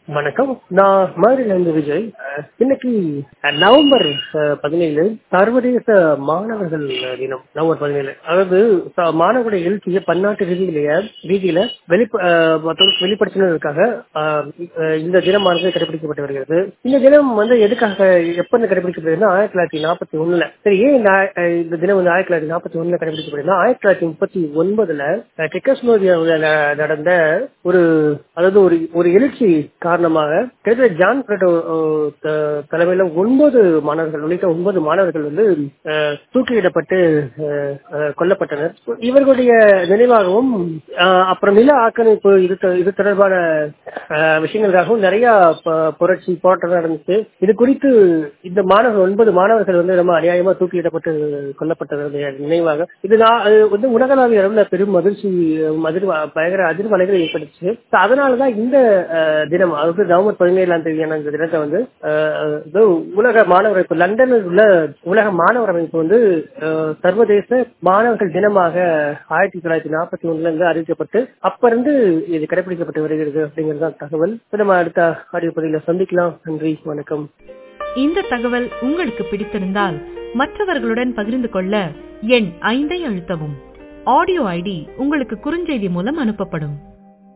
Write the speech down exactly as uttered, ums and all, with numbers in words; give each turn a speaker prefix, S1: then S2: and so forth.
S1: வணக்கம். நான் மதுரையிலிருந்து விஜய். அஹ், இன்னைக்கு அஹ், நவம்பர் அஹ், பதினேழு சர்வதேச மாணவர்கள் தினம். நவம்பர் பதினேழு அதாவது ச- மாணவர்களுடைய எழுச்சியை பன்னாட்டு ரீதியிலேயே ரீதியில வெளிப்ப அஹ், மற்றும் வெளிப்படுத்தினதற்காக அஹ், அஹ், இந்த தினமானது கடைபிடிக்கப்பட்டு வருகிறது. இந்த தினம் வந்து எதுக்காக எப்ப இருந்து கடைபிடிக்கப்படுதுன்னா ஆயிரத்தி தொள்ளாயிரத்தி நாற்பத்தி ஒண்ணுல சரி ஏன் இந்த ஆய- அஹ், இந்த தினம் வந்து ஆயிரத்தி தொள்ளாயிரத்தி நாற்பத்தி ஒண்ணுல கடைபிடிக்கப்படுதுன்னா ஆயிரத்தி தொள்ளாயிரத்தி முப்பத்தி ஒன்பதுல அஹ், செக்கோஸ்லோவேக்கியாவுல ந- நடந்த ஒரு அதாவது ஒரு ஒரு எழுச்சி காரணமாக கிட்டத்தட்ட ஜான் பிரெட்டோ த- தலைமையில ஒன்பது மாணவர்கள் உள்ளிட்ட ஒன்பது மாணவர்கள் வந்து அஹ், தூக்கிலிடப்பட்டு அஹ், அஹ், கொல்லப்பட்டனர். இவர்களுடைய நினைவாகவும் அஹ், அப்புறம் நில ஆக்கிரமிப்பு இது த- இது தொடர்பான அஹ், விஷயங்களுக்காகவும் நிறைய ப- புரட்சி போராட்டம் நடந்துச்சு. இது குறித்து இந்த மாணவர்கள் ஒன்பது மாணவர்கள் வந்து ரொம்ப அநியாயமா தூக்கிலிடப்பட்டு கொல்லப்பட்டதனுடைய நினைவாக இது நான் அது வந்து உலகளாவிய அளவுல பெரும் மகிழ்ச்சி அதிர் பயங்கர அதிர்வலைகளை ஏற்படுச்சு. So, அதனாலதான் இந்த அஹ், தினம் அதாவது நவம்பர் பதினேழாம் தேதியான இந்த தினத்தை வந்து அஹ், இது உலக மாணவர் அமைப்பு லண்டனில் உள்ள உலக மாணவர் அமைப்பு வந்து அஹ், சர்வதேச மாணவர்கள் தினமாக ஆயிரத்தி தொள்ளாயிரத்தி நாற்பத்தி ஒண்ணுல இருந்து அறிவிக்கப்பட்டு அப்ப இருந்து இது கடைபிடிக்கப்பட்டு வருகிறது அப்படிங்கறதுதான் தகவல். இப்ப நம்ம அடுத்த ஆடியோ பதிவுல சந்திக்கலாம். நன்றி, வணக்கம்.
S2: இந்த தகவல் உங்களுக்கு பிடித்திருந்தால் மற்றவர்களுடன் பகிர்ந்து கொள்ள எண் ஐந்தை அழுத்தவும். ஆடியோ ஐடி உங்களுக்கு குறுஞ்செய்தி மூலம் அனுப்பப்படும்.